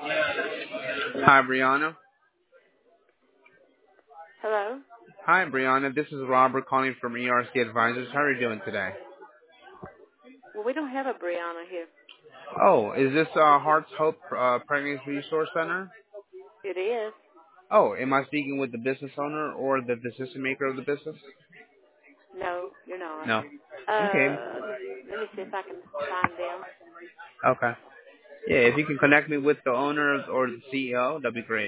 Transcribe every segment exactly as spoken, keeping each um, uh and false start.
Hi, Brianna. Hello? Hi, Brianna. This is Robert calling from E R C Advisors. How are you doing today? Well, we don't have a Brianna here. Oh, is this uh, Heart's Hope uh, Pregnancy Resource Center? It is. Oh, am I speaking with the business owner or the decision maker of the business? No, you're not. No. Okay. Uh, let me see if I can find them. Okay. Yeah, if you can connect me with the owner or the C E O, that'd be great.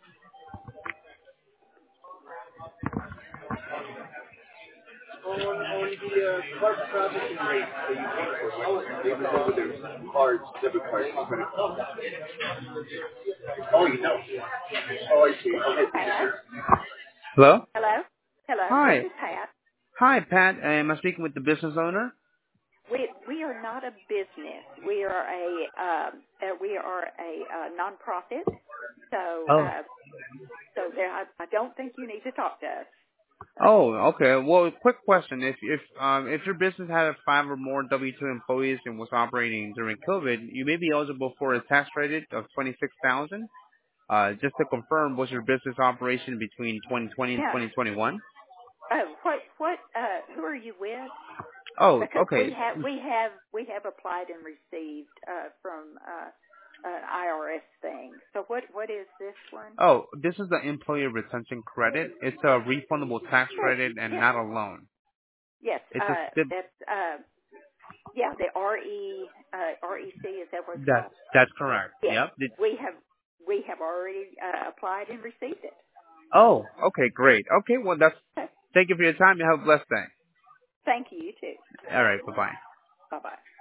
On on the uh, card processing rate that you pay for, what they come in with their cards, debit cards, and credit cards. Oh, you know. Oh, I see. Okay. Pat? Hello? Hello? Hello? This Hi. is Pat. Hi, Pat. Uh, am I speaking with the business owner? We we are not a business. We are a um, uh, we are a uh, nonprofit. So Oh. uh, so there, I, I don't think you need to talk to us. Oh, okay. Well, quick question: If if um if your business had five or more W two employees and was operating during COVID, you may be eligible for a tax credit of twenty six thousand. Uh, just to confirm, was your business operation between twenty twenty and Yeah. twenty twenty one? Oh, what what? Uh, who are you with? Oh, Because we okay. have we have we have applied and received uh, from uh, an I R S thing. So what what is this one? Oh, this is the employee retention credit. It's a refundable tax Yes, credit and yes, not a loan. yes. It's a Uh, stip. that's uh, yeah. The R E uh, R E C, is that what it's That called? that's correct. Yes, Yep. Did, we have we have already uh, applied and received it. oh, okay, great. Okay, well that's. Okay. Thank you for your time. You have a blessed day. Thank you. You too. All right. Bye bye. Bye bye.